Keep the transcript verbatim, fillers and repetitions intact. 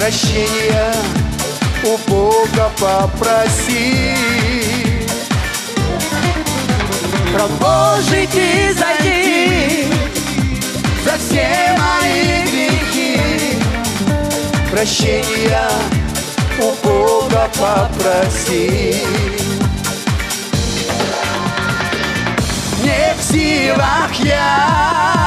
прощения у Бога попроси. Раб Божий, ты зайди за все мои грехи, прощения у Бога попроси. Не в силах я